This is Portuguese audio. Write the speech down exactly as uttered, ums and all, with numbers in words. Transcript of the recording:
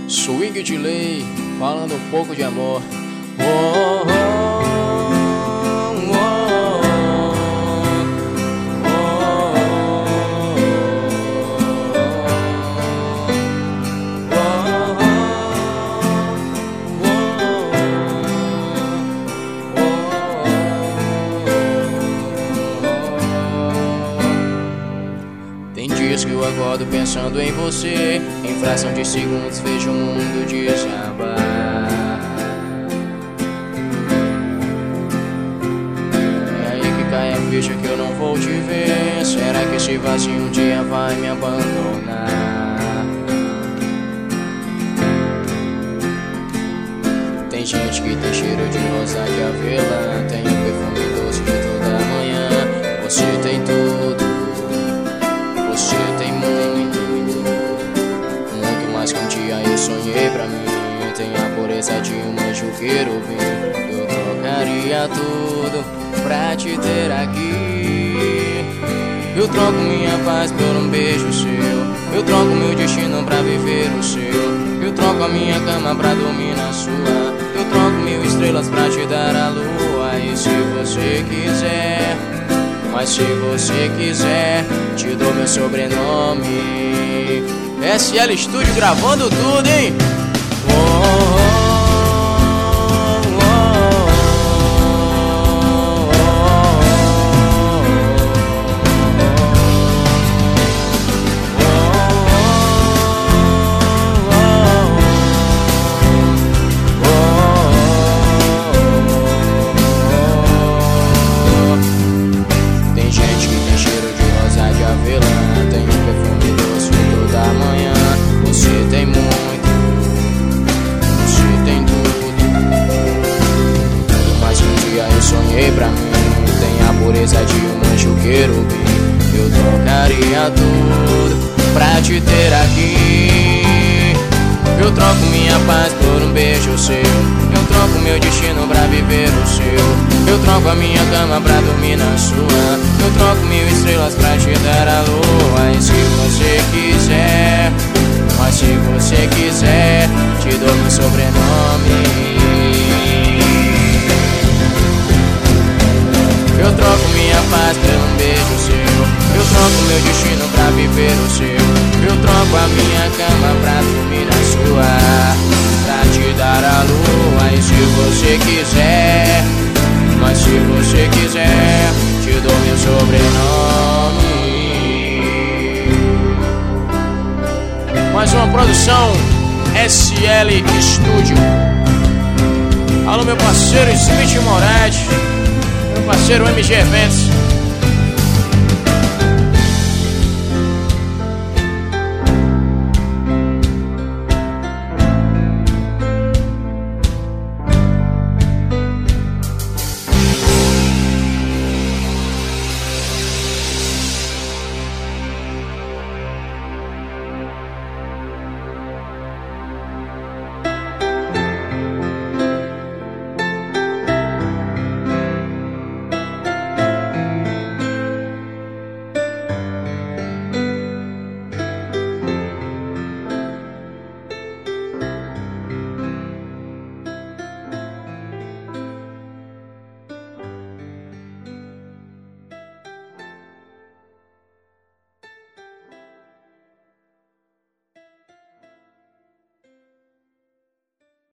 Swing de lei, falando um pouco de amor. Oh, oh, oh, tem dias que eu acordo pensando em você. Em fração de segundos vejo o mundo desabar. É aí que cai a ficha que eu não vou te ver. Será que esse vazio um dia vai me abandonar? Tem gente que tem cheiro de rosa de avelã. Tem o perfume doce de toda manhã. Você tem tudo, você tem muito, muito mais que um dia eu sonhei pra mim. Tem a pureza de um anjo querubim. Eu trocaria tudo pra te ter aqui. Eu troco minha paz por um beijo seu. Eu troco meu destino pra viver o seu. Eu troco a minha cama pra dormir na sua. Eu troco mil estrelas pra te dar a lua. E se você quiser, mas se você quiser, te dou meu sobrenome. S L Studio gravando tudo, hein? Oh, oh, oh. Sonhei pra mim, tem a pureza de um anjo querubim. Eu trocaria tudo pra te ter aqui. Eu troco minha paz por um beijo seu. Eu troco meu destino pra viver o seu. Eu troco a minha cama pra dormir na sua. Eu troco mil estrelas pra te dar a lua. E se você quiser, mas se você quiser, te dou meu sobrenome. Eu troco minha paz por um beijo seu. Eu troco meu destino pra viver o seu. Eu troco a minha cama pra dormir na sua. Pra te dar a lua. E se você quiser, mas se você quiser, te dou meu sobrenome. Mais uma produção S L Studio. Alô meu parceiro Smith Moraes, meu parceiro M G Eventos.